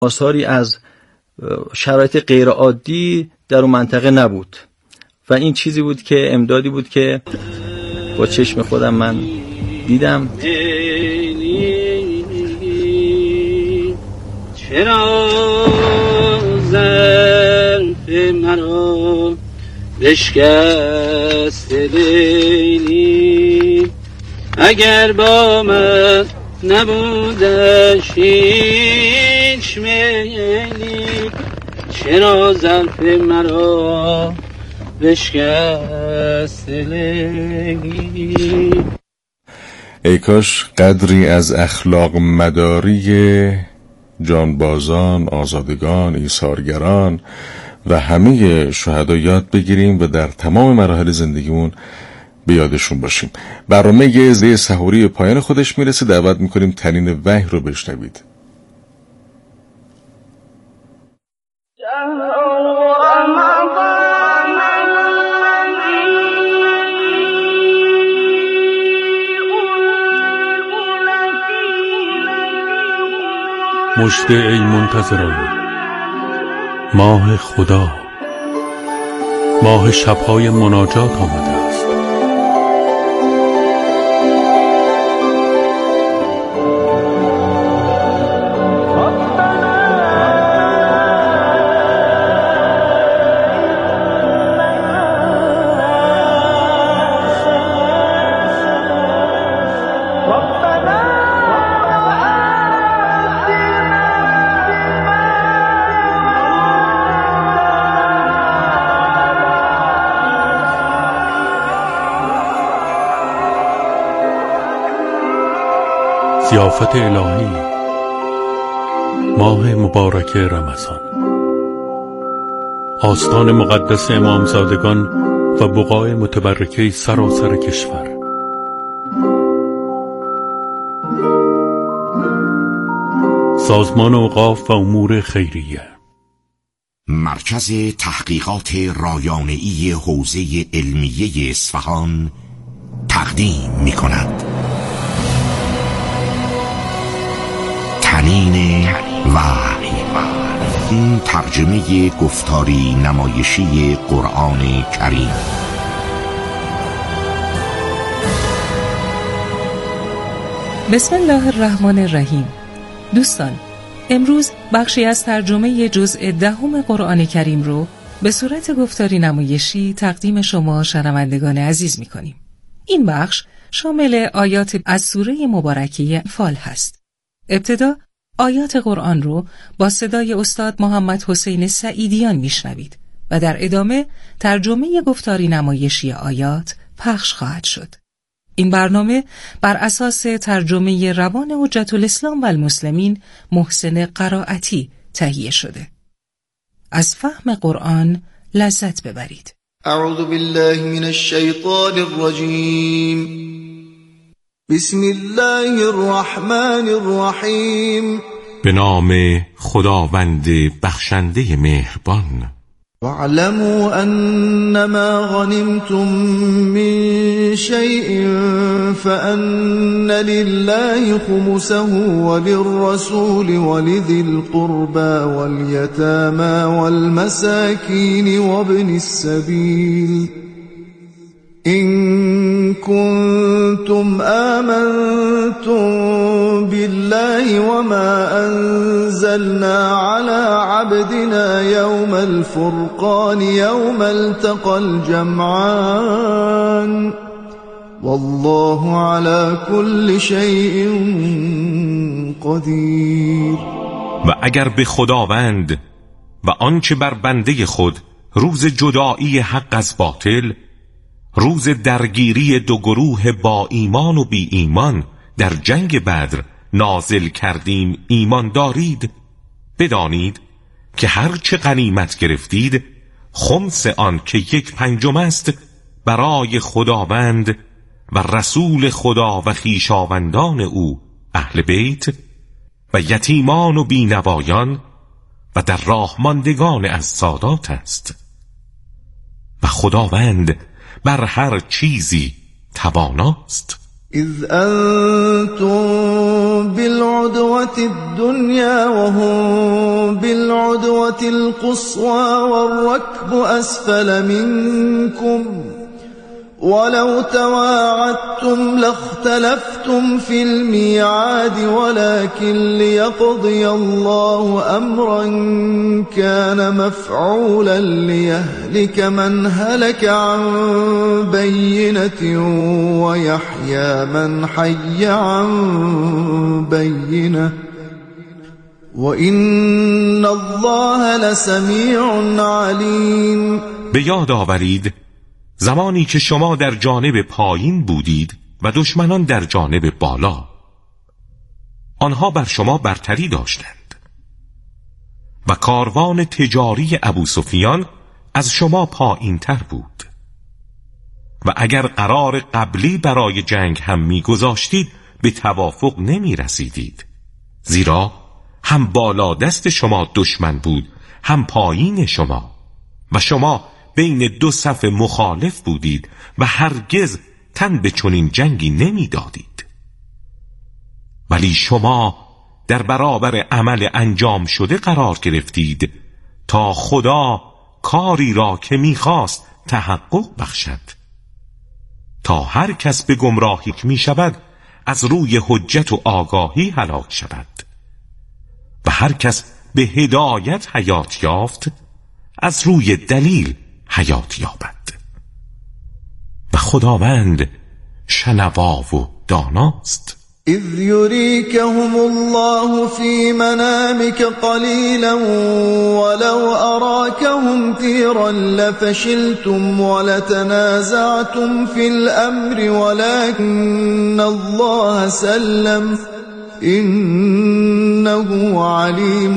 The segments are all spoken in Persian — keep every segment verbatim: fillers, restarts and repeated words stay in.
آثاری از شرایط غیر عادی در اون منطقه نبود و این چیزی بود که امدادی بود که با چشم خودم من دیدم. چرا زلف مرا بشکست لیلی، اگر با من نبودش هیچ میلی، چرا زلف مرا بشکست لیلی. ای کاش قدری از اخلاق مداری جانبازان، آزادگان، ایثارگران و همه شهدا یاد بگیریم و در تمام مراحل زندگیمون به یادشون باشیم. برنامه یه سحوری پایان خودش میرسه. دعوت میکنیم تنین وحی رو بشنوید. مژده ای منتظران، ماه خدا، ماه شبهای مناجات آمده است. ضیافت الهی، ماه مبارک رمضان، آستان مقدس امامزادگان و بقاع متبرکه سراسر کشور. سازمان اوقاف و امور خیریه، مرکز تحقیقات رایانه‌ای حوزه علمیه اصفهان تقدیم می‌کند تنین وحی، این ترجمه گفتاری نمایشی قرآن کریم. بسم الله الرحمن الرحیم. دوستان، امروز بخشی از ترجمه جزء دهم قرآن کریم رو به صورت گفتاری نمایشی تقدیم شما شنوندگان عزیز می کنیم. این بخش شامل آیات از سوره مبارکه انفال هست. ابتدا آیات قرآن رو با صدای استاد محمد حسین سعیدیان میشنوید و در ادامه ترجمه گفتاری نمایشی آیات پخش خواهد شد. این برنامه بر اساس ترجمه روان حجت الاسلام و المسلمین محسن قرائتی تهیه شده. از فهم قرآن لذت ببرید. اعوذ بالله من الشیطان الرجیم. بسم الله الرحمن الرحیم. به نام خداوند بخشنده مهربان. واعلموا انما غنمتم من شيء فان لله خمسه وللرسول ولذي القربى واليتامى والمساكين وابن السبيل إن كنتم آمنتم بالله وما أنزلنا على عبدنا يوم الفرقان يوم التقى الجمعان والله على كل شيء قدير. و اگر به خداوند و آنچه بر بنده خود روز جدایی حق از باطل، روز درگیری دو گروه با ایمان و بی ایمان در جنگ بدر نازل کردیم ایمان دارید، بدانید که هر چه غنیمت گرفتید خمس آن که یک پنجم است برای خداوند و رسول خدا و خویشاوندان او اهل بیت و یتیمان و بینوایان و در راه ماندگان از سادات است و خداوند بر هر چیزی تواناست. اذ انتم بالعدوة الدنيا وهم بالعدوة القصوى والركب اسفل منكم ولو تواعدتم لاختلفتم في الميعاد ولكن ليقضي الله أمرا كان مفعولا ليهلك من هلك عن بينة ويحيى من حي عن بينة وإن الله لسمیع علیم. به یاد آورید زمانی که شما در جانب پایین بودید و دشمنان در جانب بالا. آنها بر شما برتری داشتند و کاروان تجاری ابو سفیان از شما پایین تر بود و اگر قرار قبلی برای جنگ هم می گذاشتید به توافق نمی رسیدید، زیرا هم بالا دست شما دشمن بود هم پایین شما و شما بین دو صف مخالف بودید و هرگز تن به چنین جنگی نمی دادید. ولی شما در برابر عمل انجام شده قرار گرفتید تا خدا کاری را که می خواست تحقق بخشد، تا هر کس به گمراهی می شود از روی حجت و آگاهی هلاک شود و هر کس به هدایت حیات یافت از روی دلیل حیات یابد و خداوند شنوا و داناست. اذ یریکهم الله فی منامک قلیلا ولو اراکهم تیرا لفشلتم ولتنازعتم فی الامر ولكن الله سلم انه علیم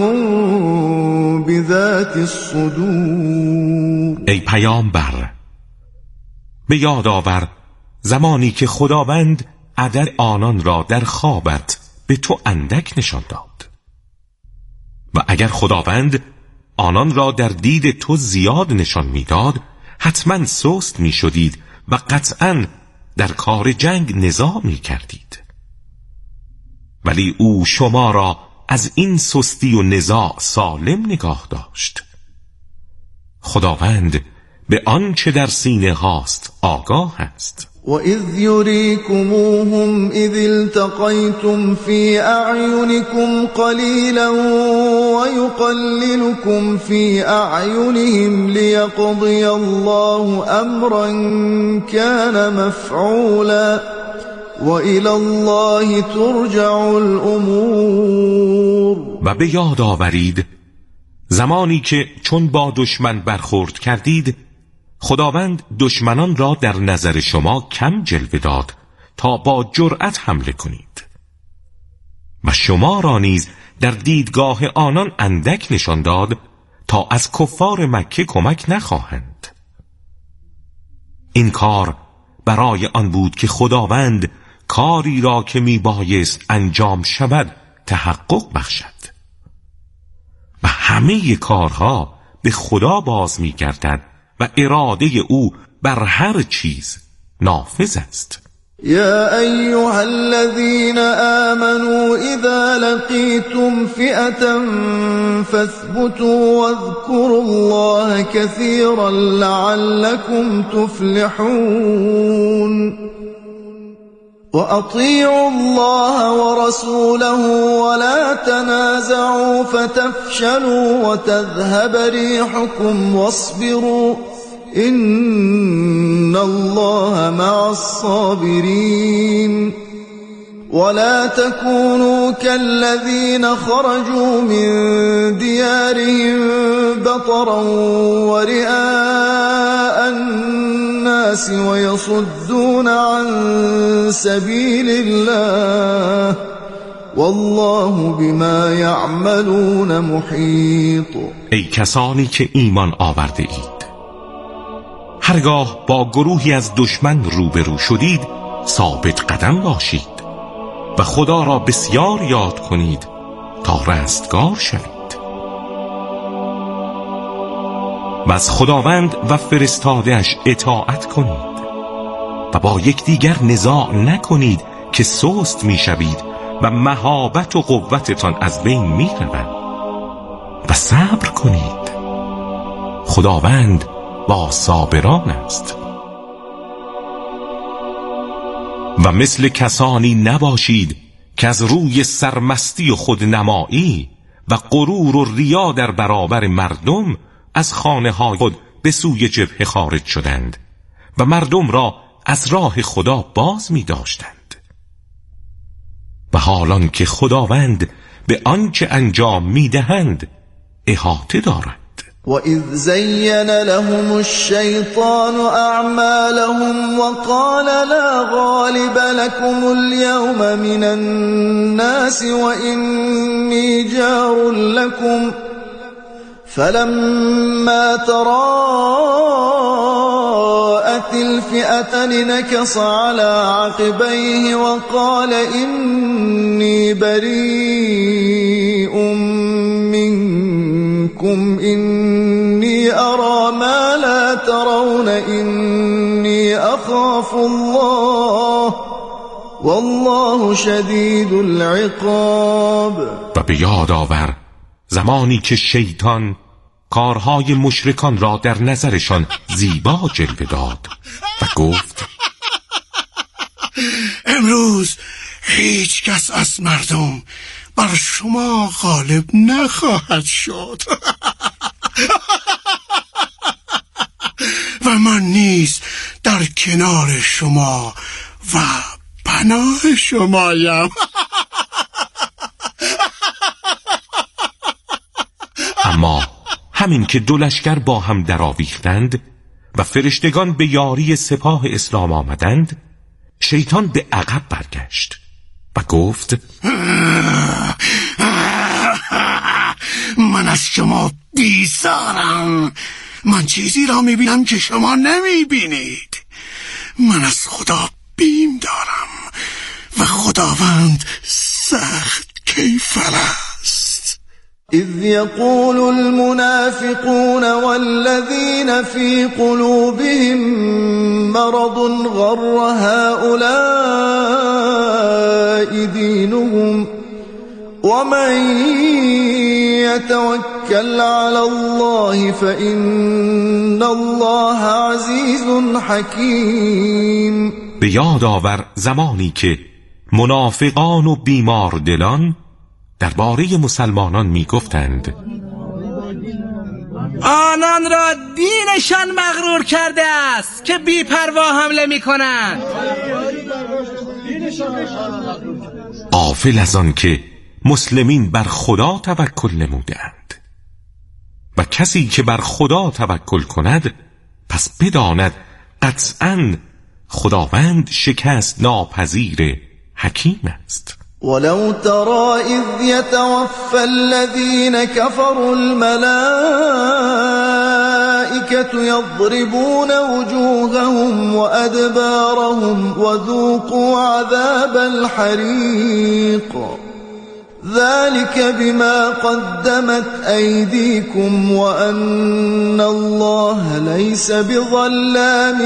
بذات الصدور. ای پیامبر، به یاد آور زمانی که خداوند عدد آنان را در خوابت به تو اندک نشان داد و اگر خداوند آنان را در دید تو زیاد نشان میداد حتما سست می شدید و قطعا در کار جنگ نزاع می کردید، ولی او شما را از این سستی و نزاع سالم نگاه داشت. خداوند به آنچه در سینه هاست آگاه است. وَإِذْ يُرِيكُمُوهُمْ إِذِ الْتَقَيْتُمْ فِي أَعْيُنِكُمْ قَلِيلًا وَيُقَلِّلُكُمْ فِي أَعْيُنِهِمْ لِيَقْضِيَ اللَّهُ أَمْرًا كَانَ مَفْعُولًا وَإِلَى اللَّهِ تُرْجَعُ الْأُمُورُ. و به یاد آورید زمانی که چون با دشمن برخورد کردید خداوند دشمنان را در نظر شما کم جلوه داد تا با جرأت حمله کنید و شما را نیز در دیدگاه آنان اندک نشان داد تا از کفار مکه کمک نخواهند. این کار برای آن بود که خداوند کاری را که می بایست انجام شود تحقق بخشد و همه کارها به خدا باز می گردد و اراده او بر هر چیز نافذ است. يا أيها الذين آمنوا إذا لقيتم فئة فاثبتوا واذكروا الله كثيرا لعلكم تفلحون وأطيعوا الله ورسوله ولا تنازعوا فتفشلوا وتذهب ريحكم واصبروا إن الله مع الصابرين ولا تكونوا كالذين خرجوا من ديارهم بطرا ورئاء الناس ويصدون عن سبيل الله والله بما يعملون محيط. ای کسانی که ایمان آورده اید، هرگاه با گروهی از دشمن روبرو شدید ثابت قدم باشید و خدا را بسیار یاد کنید تا رستگار شوید و از خداوند و فرستاده‌اش اطاعت کنید و با یکدیگر نزاع نکنید که سست میشوید و مهابت و قوتتان از بین میرود و صبر کنید، خداوند با صابران است. و مثل کسانی نباشید که از روی سرمستی و خودنمایی و غرور و ریا در برابر مردم از خانه های خود به سوی جبهه خارج شدند و مردم را از راه خدا باز می داشتند. و حالان که خداوند به آنچه انجام می دهند احاطه دارد. وَإِذْ زَيَّنَ لَهُمُ الشَّيْطَانُ أَعْمَالَهُمْ وَقَالَ لَا غَالِبَ لَكُمُ الْيَوْمَ مِنَ النَّاسِ وَإِنِّي جَارٌ لَكُمْ فَلَمَّا تَرَاءَتِ الْفِئَتَانِ نَكَصَ عَلَى عَقِبَيْهِ وَقَالَ إِنِّي بَرِيءٌ مِّنكُمْ إِنِّي أَرَى مَا لَا تَرَوْنَ إِنِّي أَخَافُ اللَّهَ وَاللَّهُ شَدِيدُ الْعِقَابِ. و به یاد آور زمانی که شیطان کارهای مشرکان را در نظرشان زیبا جلوه داد و گفت امروز هیچ کس از مردم بر شما غالب نخواهد شد و من نیز در کنار شما و پناه شمایم. اما همین که دو لشکر با هم درآویختند و فرشتگان به یاری سپاه اسلام آمدند، شیطان به عقب برگشت و گفت من از شما بیزارم. من چیزی را میبینم که شما نمیبینید. من از خدا بیم دارم و خداوند سخت کیفر است. إذ يقول المنافقون والذين في قلوبهم مرض غر هؤلاء دينهم ومن يتوكل على الله فإن الله عزيز حكيم. به یاد آور زمانی که منافقان و بیمار دلان درباره مسلمانان می گفتند آنان را دینشان مغرور کرده است که بی پروا حمله می کنند. غافل از آن که مسلمین بر خدا توکل نمودند. و کسی که بر خدا توکل کند پس بداند قطعاً خداوند شکست ناپذیر حکیم است. ولو ترى إذ يتوفى الذين كفروا الملائكة يضربون وجوههم وأدبارهم وذوقوا عذاب الحريق ذلك بما قدمت أيديكم وأن الله ليس بظلام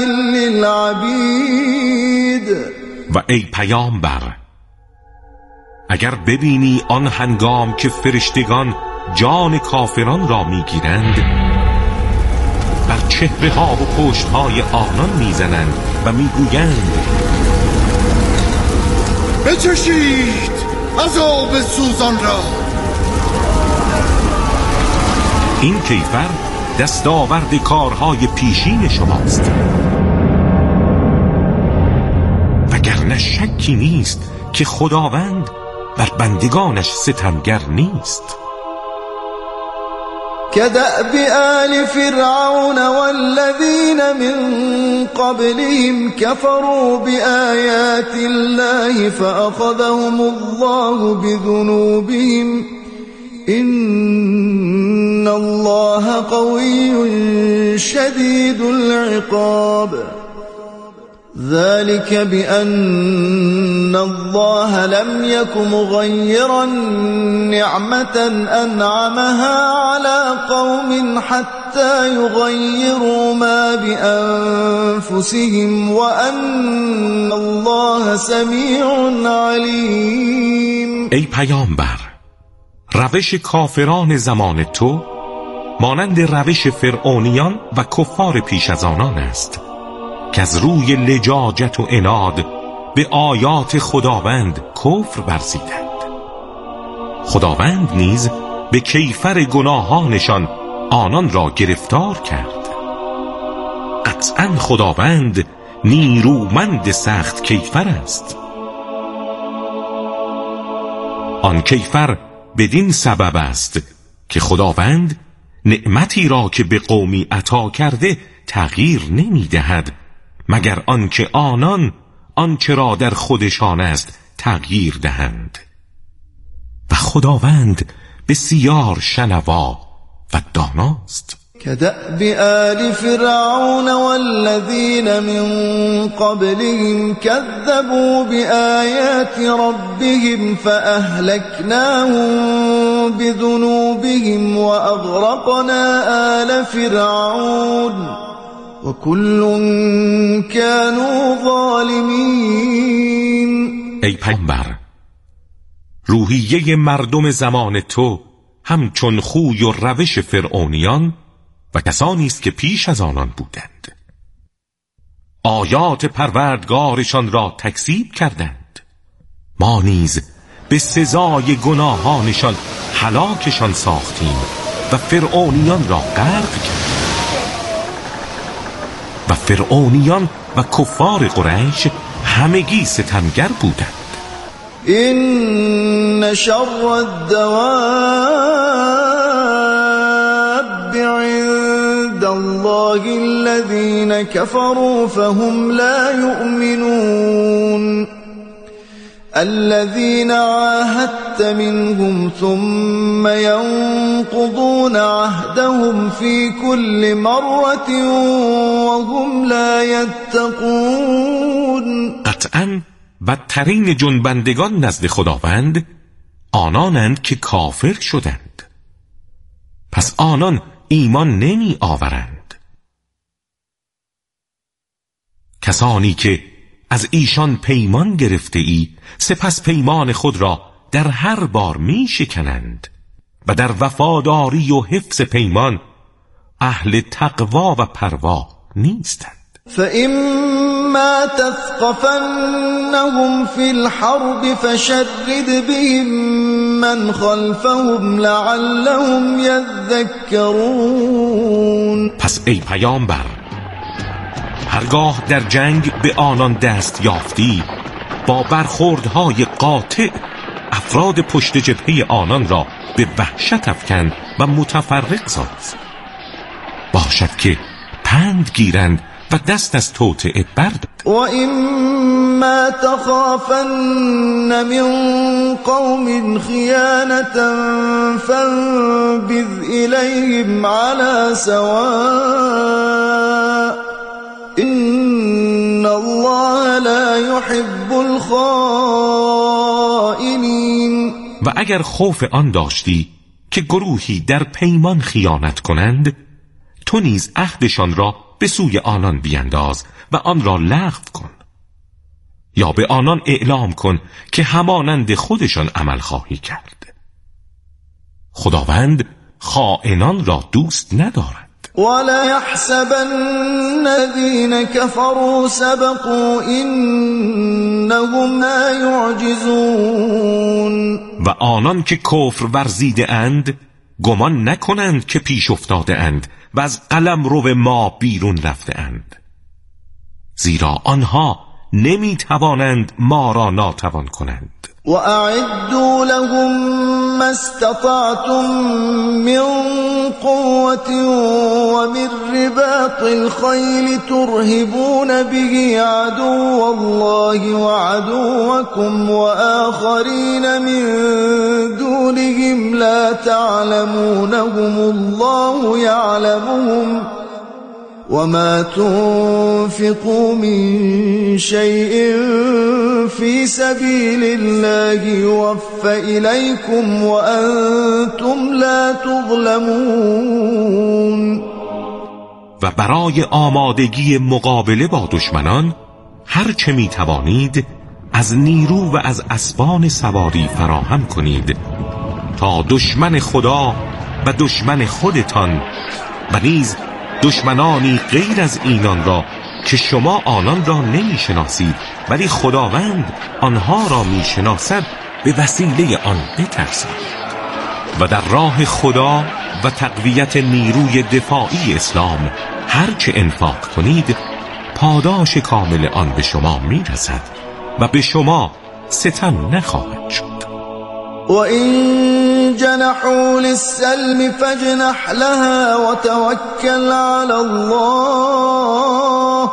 للعبيد. و ای پیامبر، اگر ببینی آن هنگام که فرشتگان جان کافران را میگیرند، بر چهره ها و پشت های آنان میزنند و میگویند بچشید عذاب سوزان را. این کیفر دستاورد کارهای پیشین شماست، وگرنه شکی نیست که خداوند بر بندگانش ستمگر نیست. كدأب آل فرعون والذين من قبلهم كفروا بآيات الله فأخذهم الله بذنوبهم إن الله قوي شديد العقاب. ذلك بأن الله لم يك مغيرا نعمة أنعمها على قوم حتى يغيروا ما بأنفسهم وأن الله سمیع علیم. ای پیامبر، روش کافران زمان تو مانند روش فرعونیان و کفار پیش از آنان است که از روی لجاجت و عناد به آیات خداوند کفر ورزیدند. خداوند نیز به کیفر گناهانشان آنان را گرفتار کرد. قطعا خداوند نیرومند سخت کیفر است. آن کیفر بدین سبب است که خداوند نعمتی را که به قومی عطا کرده تغییر نمی دهد مگر آنکه آنان آنچه را در خودشان است تغییر دهند. و خداوند بسیار شنوا و داناست. كدأب آل فرعون والذين من قبلهم كذبوا بآيات ربهم فأهلكناهم بذنوبهم وأغرقنا آل فرعون وكل كانوا ظالمين. ای پیامبر، روحیه مردم زمان تو همچون خوی و روش فرعونیان و کسانی است که پیش از آنان بودند. آیات پروردگارشان را تکذیب کردند. ما نیز به سزای گناهانشان هلاکشان ساختیم و فرعونیان را غرق کردیم. و فرعونیان و کفار قریش همگی ستمگر بودند. إن شر الدواب عند الله الذين كفروا فهم لا يؤمنون الذين عاهدت منهم ثم ينقضون عهدهم في كل مرة وهم لا يتقون. قطعاً بدترین جنبندگان نزد خداوند آنانند که کافر شدند، پس آنان ایمان نمی آورند. کسانی که از ایشان پیمان گرفته ای سپس پیمان خود را در هر بار می شکنند و در وفاداری و حفظ پیمان اهل تقوا و پروا نیستند. فإما تثقفنهم في الحرب فشرد بهم من خلفهم لعلهم يذكرون. پس ای پیامبر، هرگاه در جنگ به آنان دست یافتی با برخوردهای قاطع افراد پشت جبهه آنان را به وحشت افکن و متفرق ساز. باشد که پند گیرند و دست از توطئه برد. و اما تخافن من قوم خیانتا فانبذ الیهم علی سواء ان الله لا يحب الخائنین. و اگر خوف آن داشتی که گروهی در پیمان خیانت کنند، تو نیز عهدشان را به سوی آنان بینداز و آن را لغو کن، یا به آنان اعلام کن که همانند خودشان عمل خواهی کرد. خداوند خائنان را دوست ندارد. ولا يحسبن الذين كفروا سبقوا انهم لا يعجزون. و آنان که کفر ورزیده اند گمان نکنند که پیش افتاده اند و از قلمرو ما بیرون رفته اند، زیرا آنها نمی توانند ما را ناتوان کنند. و اعدوا لهم ما استطعتم من قوة و من رباط الخیل ترهبون به عدو الله و عدوكم و آخرین من دونهم لا تعلمونهم الله يعلمهم وما تنفقوا من شيء في سبيل الله يوفى إليكم وأنتم لا تظلمون. و برای آمادگی مقابله با دشمنان هر چه می توانید از نیرو و از اسبان سواری فراهم کنید تا دشمن خدا و دشمن خودتان و نیز دشمنانی غیر از اینان را که شما آنان را نمی شناسید ولی خداوند آنها را می شناسد به وسیله آن بترسید و در راه خدا و تقویت نیروی دفاعی اسلام هر چه انفاق کنید پاداش کامل آن به شما می رسد و به شما ستم نخواهد شد. و این جنحوا للسلم فاجنح لها وتوکل علی الله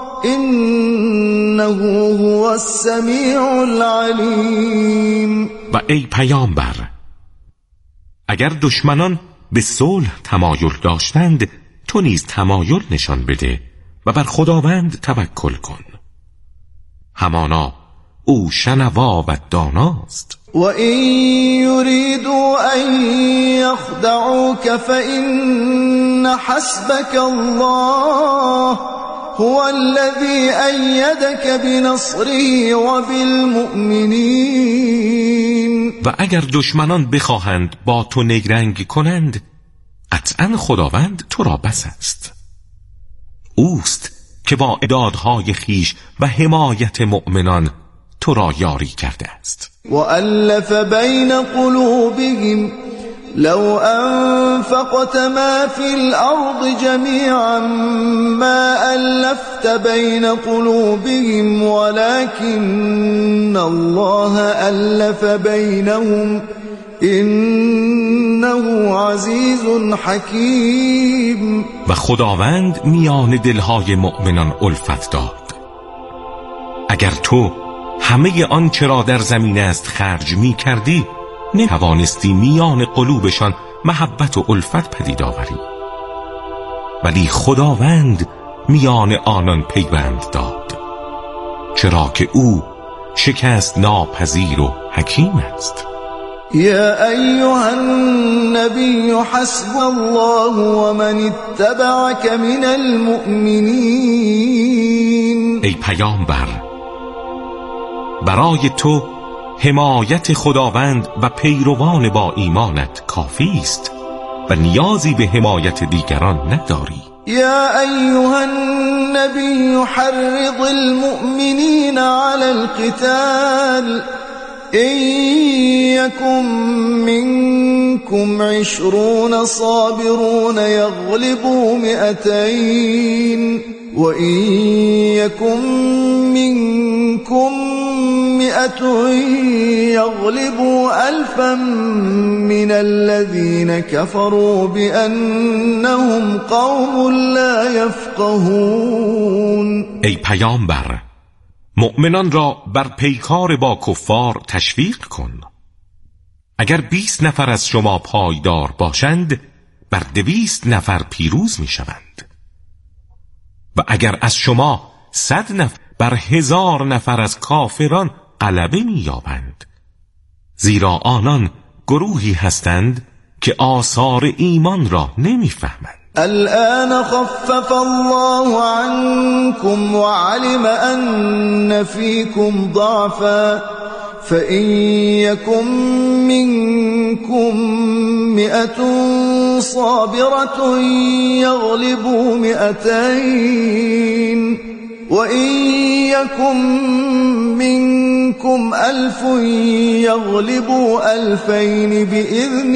انه هو السمیع العلیم. و ای پیامبر، اگر دشمنان به صلح تمایل داشتند تو نیز تمایل نشان بده و بر خداوند توکل کن، همانا او شنوا و داناست. و این یریدوا ان یخدعوک فإن حسبک الله هو الذی ایدک بنصره و بالمؤمنین. و اگر دشمنان بخواهند با تو نگرنگ کنند قطعا خداوند تو را بس است. اوست که با اعدادهای خیش و حمایت مؤمنان تو را یاری کرده است. وألف بين قلوبهم لو أنفقت ما في الأرض جميعا ما ألفت بين قلوبهم ولكن الله ألف بينهم إنه عزيز حكيم. و خداوند میان دلهای مؤمنان الفت داد. اگر تو همه آنچه را در زمین است خرج می کردی نتوانستی میان قلوبشان محبت و الفت پدید آوری، ولی خداوند میان آنان پیوند داد، چرا که او شکست ناپذیر و حکیم است. يا أيها النبي حسب الله ومن اتبعك من المؤمنين. ای پیامبر، برای تو حمایت خداوند و پیروان با ایمانت کافی است و نیازی به حمایت دیگران نداری. يا أيها النبي حرض المؤمنين على القتال إن يكن منكم عشرون صابرون يغلبوا مئتين وإن يكن منكم مئة يغلبوا ألفا من الذين كفروا بأنهم قوم لا يفقهون. ای پیامبر، مؤمنان را بر پیکار با کفار تشویق کن. اگر بیست نفر از شما پایدار باشند بر دویست نفر پیروز می شوند و اگر از شما صد نفر بر هزار نفر از کافران غلبه می یابند، زیرا آنان گروهی هستند که آثار ایمان را نمی فهمند. الآن خفف الله عنكم وعلم أن فيكم ضعفا فإن يكن منكم مئة صابرة يغلبوا مئتين وإن يكن منكم ألف يغلبوا ألفين بإذن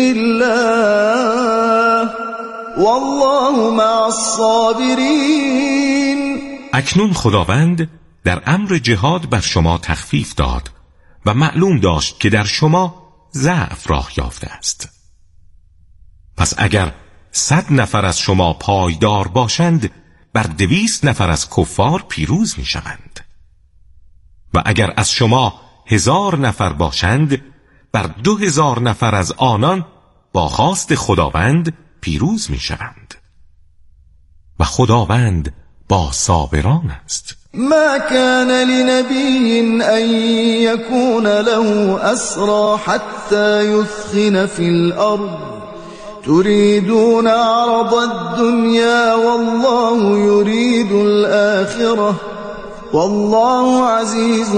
الله والله مع الصابرین. اکنون خداوند در امر جهاد بر شما تخفیف داد و معلوم داشت که در شما ضعف راه یافته است. پس اگر صد نفر از شما پایدار باشند بر دویست نفر از کفار پیروز می شوند و اگر از شما هزار نفر باشند بر دو هزار نفر از آنان با خواست خداوند پیروز می شوند و خداوند با صابران است. ما كان لنبي أن يكون له أسرى حتى يثخن في الأرض تريدون عرض الدنيا والله يريد الآخرة والله عزیز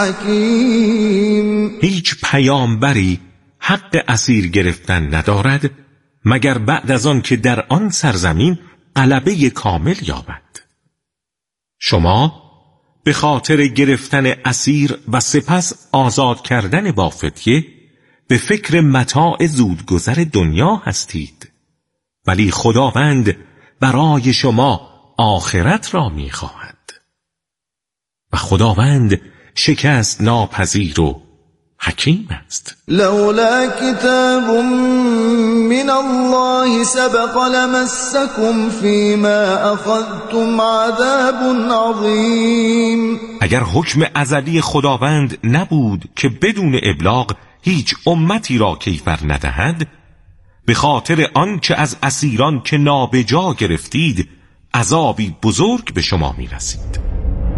حکیم. هیچ پیامبری حق اسیر گرفتن ندارد مگر بعد از آن که در آن سرزمین غلبه کامل یابد. شما به خاطر گرفتن اسیر و سپس آزاد کردن با فدیه به فکر متاع زودگذر دنیا هستید، ولی خداوند برای شما آخرت را می‌خواهد و خداوند شکست ناپذیر و حکیم است. لولا کتاب من الله سبق لمسکم فیما اخذتم عذاب عظیم. اگر حکم ازلی خداوند نبود که بدون ابلاغ هیچ امتی را کیفر ندهد، به خاطر آنچه از اسیران که نابجا گرفتید عذابی بزرگ به شما می رسید.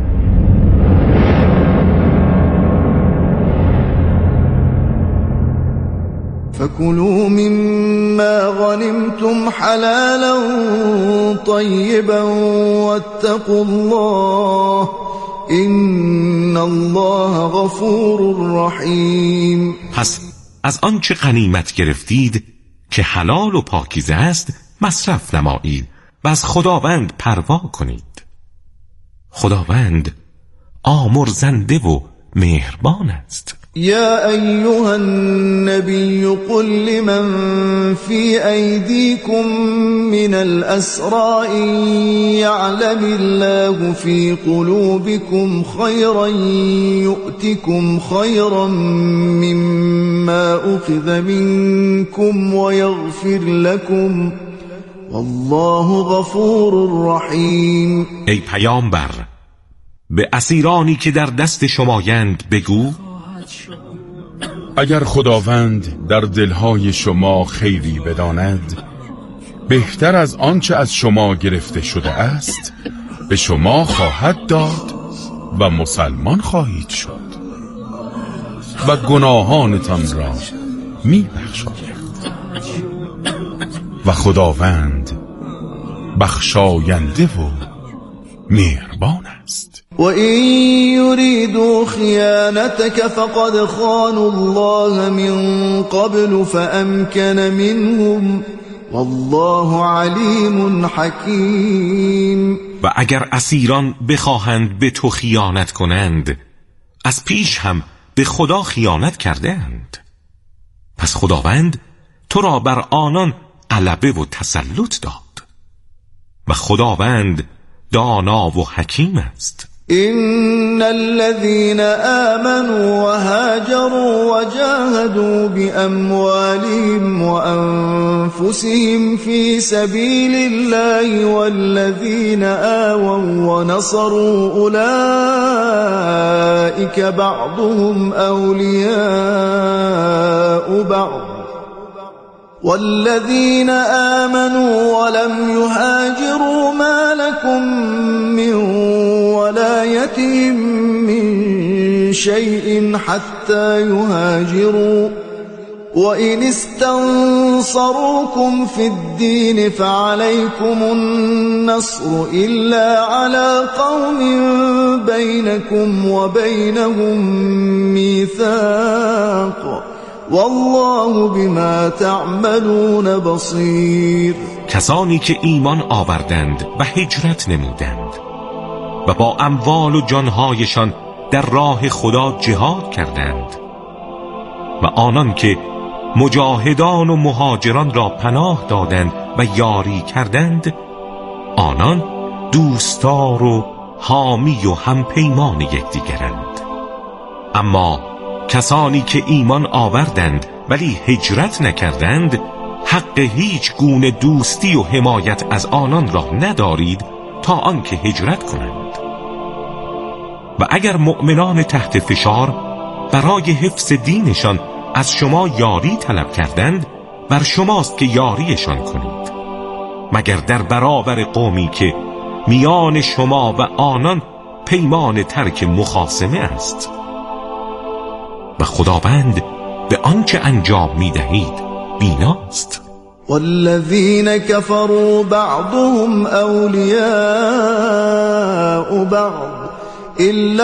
فكلوا مما غنمتم حلالا طيبا واتقوا الله ان الله غفور رحیم. پس از آنچه غنیمت گرفتید که حلال و پاکیزه است مصرف نمایید و از خداوند پروا کنید. خداوند آمرزنده و مهربان است. يا أيها النبي قل لمن في أيديكم من الأسرى إن يعلم الله في قلوبكم خيرا يؤتكم خيرا مما أخذ منكم ويغفر لكم والله غفور رحيم. ای پیامبر، به اسیرانی که در دست شمایند بگو اگر خداوند در دلهای شما خیری بداند بهتر از آنچه از شما گرفته شده است به شما خواهد داد و مسلمان خواهید شد و گناهانتان را می بخشاید و خداوند بخشاینده و مهربان است. وَإِن يُرِيدُوا خِيَانَتَكَ فَقَدْ خَانُوا اللَّهَ مِن قَبْلُ فَأَمْكَنَ مِنْهُمْ وَاللَّهُ عَلِيمٌ حَكِيمٌ. و اگر اسیران بخواهند به تو خیانت کنند از پیش هم به خدا خیانت کرده اند، پس خداوند تو را بر آنان غلبه و تسلط داد و خداوند دانا و حکیم است. إن الذين آمنوا وهاجروا وجاهدوا بأموالهم وأنفسهم في سبيل الله والذين آووا ونصروا أولئك بعضهم أولياء بعض والذين آمنوا ولم يهاجروا ما لكم من ولايتهم من شيء حتى يهاجروا وإن استنصروكم في الدين فعليكم النصر إلا على قوم بينكم وبينهم ميثاق والله بما تعملون بصیر. کسانی که ایمان آوردند و هجرت نمودند و با اموال و جانهایشان در راه خدا جهاد کردند و آنان که مجاهدان و مهاجران را پناه دادند و یاری کردند، آنان دوستار و حامی و همپیمان یکدیگرند. اما کسانی که ایمان آوردند ولی هجرت نکردند حق هیچ گونه دوستی و حمایت از آنان را ندارید تا آنکه هجرت کنند. و اگر مؤمنان تحت فشار برای حفظ دینشان از شما یاری طلب کردند بر شماست که یاریشان کنید، مگر در برابر قومی که میان شما و آنان پیمان ترک مخاصمه است. و خداوند به آنچه انجام می دهید بیناست. والذين كفروا بعضهم أولياء بعض إلا